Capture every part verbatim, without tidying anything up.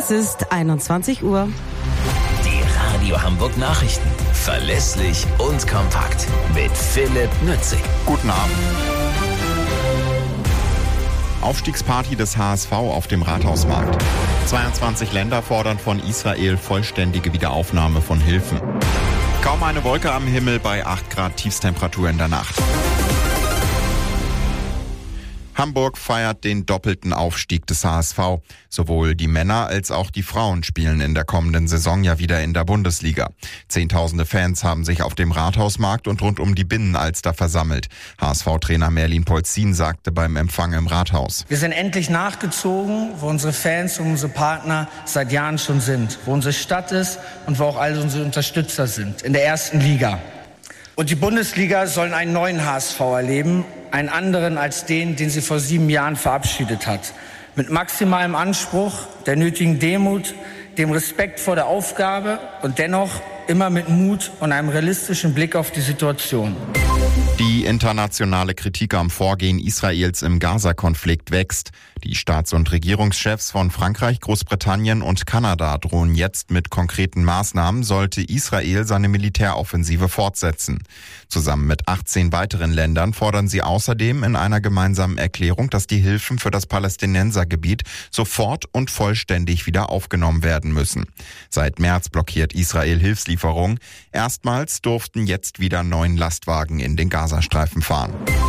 Es ist einundzwanzig Uhr. Die Radio Hamburg Nachrichten. Verlässlich und kompakt. Mit Philipp Nützig. Guten Abend. Aufstiegsparty des H S V auf dem Rathausmarkt. zweiundzwanzig Länder fordern von Israel vollständige Wiederaufnahme von Hilfen. Kaum eine Wolke am Himmel bei acht Grad Tiefstemperatur in der Nacht. Hamburg feiert den doppelten Aufstieg des H S V. Sowohl die Männer als auch die Frauen spielen in der kommenden Saison ja wieder in der Bundesliga. Zehntausende Fans haben sich auf dem Rathausmarkt und rund um die Binnenalster versammelt. H S V-Trainer Merlin Polzin sagte beim Empfang im Rathaus: Wir sind endlich nachgezogen, wo unsere Fans und unsere Partner seit Jahren schon sind, wo unsere Stadt ist und wo auch all unsere Unterstützer sind, in der ersten Liga. Und die Bundesliga soll einen neuen H S V erleben, einen anderen als den, den sie vor sieben Jahren verabschiedet hat. Mit maximalem Anspruch, der nötigen Demut, dem Respekt vor der Aufgabe und dennoch immer mit Mut und einem realistischen Blick auf die Situation. Die internationale Kritik am Vorgehen Israels im Gaza-Konflikt wächst. Die Staats- und Regierungschefs von Frankreich, Großbritannien und Kanada drohen jetzt mit konkreten Maßnahmen, sollte Israel seine Militäroffensive fortsetzen. Zusammen mit achtzehn weiteren Ländern fordern sie außerdem in einer gemeinsamen Erklärung, dass die Hilfen für das Palästinensergebiet sofort und vollständig wieder aufgenommen werden müssen. Seit März blockiert Israel Hilfslieferungen. Erstmals durften jetzt wieder neun Lastwagen in den Gazastreifen fahren.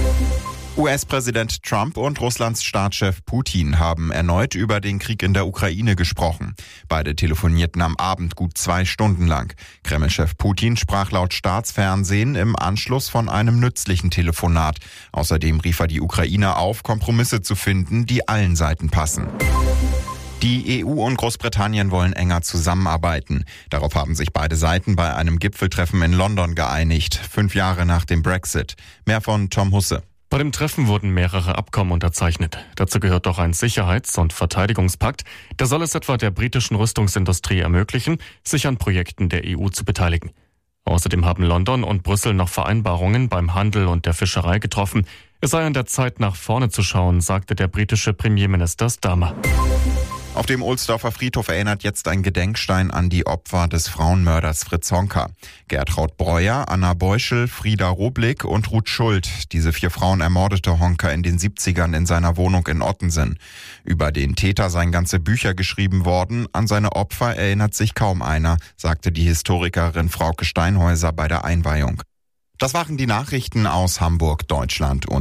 U S-Präsident Trump und Russlands Staatschef Putin haben erneut über den Krieg in der Ukraine gesprochen. Beide telefonierten am Abend gut zwei Stunden lang. Kreml-Chef Putin sprach laut Staatsfernsehen im Anschluss von einem nützlichen Telefonat. Außerdem rief er die Ukrainer auf, Kompromisse zu finden, die allen Seiten passen. Die E U und Großbritannien wollen enger zusammenarbeiten. Darauf haben sich beide Seiten bei einem Gipfeltreffen in London geeinigt, fünf Jahre nach dem Brexit. Mehr von Tom Husse. Bei dem Treffen wurden mehrere Abkommen unterzeichnet. Dazu gehört auch ein Sicherheits- und Verteidigungspakt. Der soll es etwa der britischen Rüstungsindustrie ermöglichen, sich an Projekten der E U zu beteiligen. Außerdem haben London und Brüssel noch Vereinbarungen beim Handel und der Fischerei getroffen. Es sei an der Zeit, nach vorne zu schauen, sagte der britische Premierminister Starmer. Auf dem Ohlsdorfer Friedhof erinnert jetzt ein Gedenkstein an die Opfer des Frauenmörders Fritz Honka. Gertraud Breuer, Anna Beuschel, Frieda Roblick und Ruth Schuld. Diese vier Frauen ermordete Honka in den siebzigern in seiner Wohnung in Ottensen. Über den Täter seien ganze Bücher geschrieben worden. An seine Opfer erinnert sich kaum einer, sagte die Historikerin Frauke Steinhäuser bei der Einweihung. Das waren die Nachrichten aus Hamburg, Deutschland und